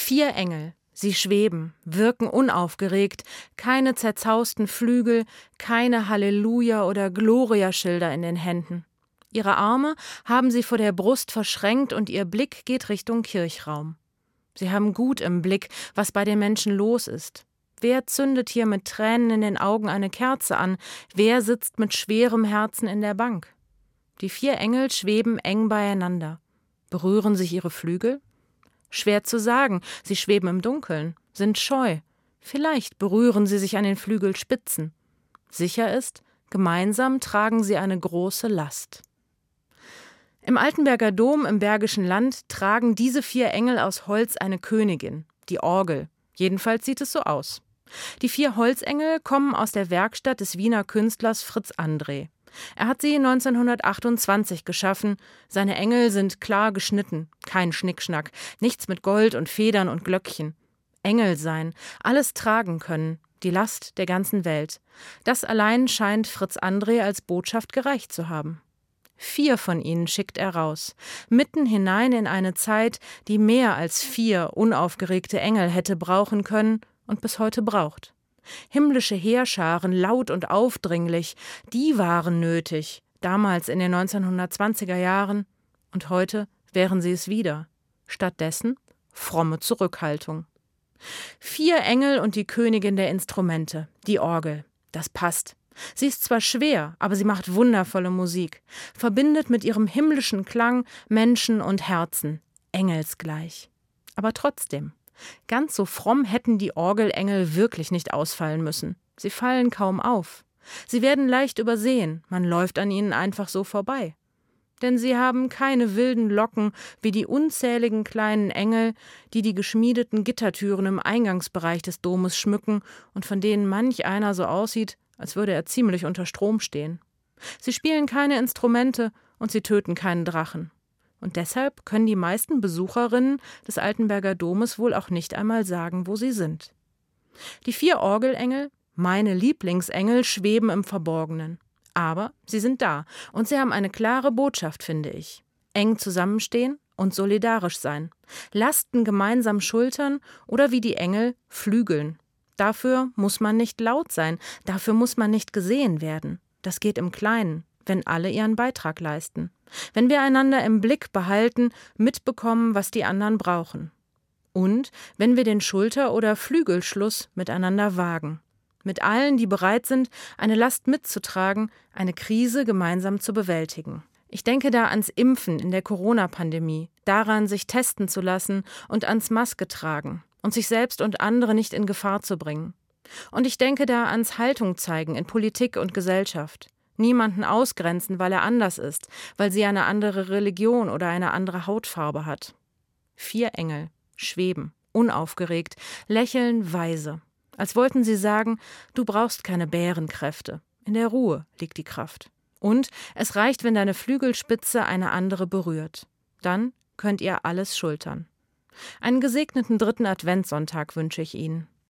4 Engel. Sie schweben, wirken unaufgeregt, keine zerzausten Flügel, keine Halleluja- oder Gloria-Schilder in den Händen. Ihre Arme haben sie vor der Brust verschränkt und ihr Blick geht Richtung Kirchraum. Sie haben gut im Blick, was bei den Menschen los ist. Wer zündet hier mit Tränen in den Augen eine Kerze an? Wer sitzt mit schwerem Herzen in der Bank? Die 4 Engel schweben eng beieinander. Berühren sich ihre Flügel? Schwer zu sagen, sie schweben im Dunkeln, sind scheu. Vielleicht berühren sie sich an den Flügelspitzen. Sicher ist, gemeinsam tragen sie eine große Last. Im Altenberger Dom im Bergischen Land tragen diese 4 Engel aus Holz eine Königin, die Orgel. Jedenfalls sieht es so aus. Die 4 Holzengel kommen aus der Werkstatt des Wiener Künstlers Fritz André. Er hat sie 1928 geschaffen. Seine Engel sind klar geschnitten, kein Schnickschnack, nichts mit Gold und Federn und Glöckchen. Engel sein, alles tragen können, die Last der ganzen Welt. Das allein scheint Fritz André als Botschaft gereicht zu haben. 4 von ihnen schickt er raus, mitten hinein in eine Zeit, die mehr als 4 unaufgeregte Engel hätte brauchen können und bis heute braucht. Himmlische Heerscharen, laut und aufdringlich, die waren nötig, damals in den 1920er Jahren, und heute wären sie es wieder. Stattdessen fromme Zurückhaltung. 4 Engel und die Königin der Instrumente, die Orgel, das passt. Sie ist zwar schwer, aber sie macht wundervolle Musik, verbindet mit ihrem himmlischen Klang Menschen und Herzen, engelsgleich. Aber trotzdem, ganz so fromm hätten die Orgelengel wirklich nicht ausfallen müssen. Sie fallen kaum auf. Sie werden leicht übersehen, man läuft an ihnen einfach so vorbei. Denn sie haben keine wilden Locken wie die unzähligen kleinen Engel, die die geschmiedeten Gittertüren im Eingangsbereich des Domes schmücken und von denen manch einer so aussieht, als würde er ziemlich unter Strom stehen. Sie spielen keine Instrumente und sie töten keinen Drachen. Und deshalb können die meisten Besucherinnen des Altenberger Domes wohl auch nicht einmal sagen, wo sie sind. Die 4 Orgelengel, meine Lieblingsengel, schweben im Verborgenen. Aber sie sind da und sie haben eine klare Botschaft, finde ich. Eng zusammenstehen und solidarisch sein. Lasten gemeinsam schultern oder wie die Engel flügeln. Dafür muss man nicht laut sein, dafür muss man nicht gesehen werden. Das geht im Kleinen, wenn alle ihren Beitrag leisten. Wenn wir einander im Blick behalten, mitbekommen, was die anderen brauchen. Und wenn wir den Schulter- oder Flügelschluss miteinander wagen. Mit allen, die bereit sind, eine Last mitzutragen, eine Krise gemeinsam zu bewältigen. Ich denke da ans Impfen in der Corona-Pandemie, daran, sich testen zu lassen und ans Maske tragen und sich selbst und andere nicht in Gefahr zu bringen. Und ich denke da ans Haltung zeigen in Politik und Gesellschaft. Niemanden ausgrenzen, weil er anders ist, weil sie eine andere Religion oder eine andere Hautfarbe hat. 4 Engel, schweben, unaufgeregt, lächeln weise. Als wollten sie sagen, du brauchst keine Bärenkräfte. In der Ruhe liegt die Kraft. Und es reicht, wenn deine Flügelspitze eine andere berührt. Dann könnt ihr alles schultern. Einen gesegneten 3. Adventssonntag wünsche ich Ihnen.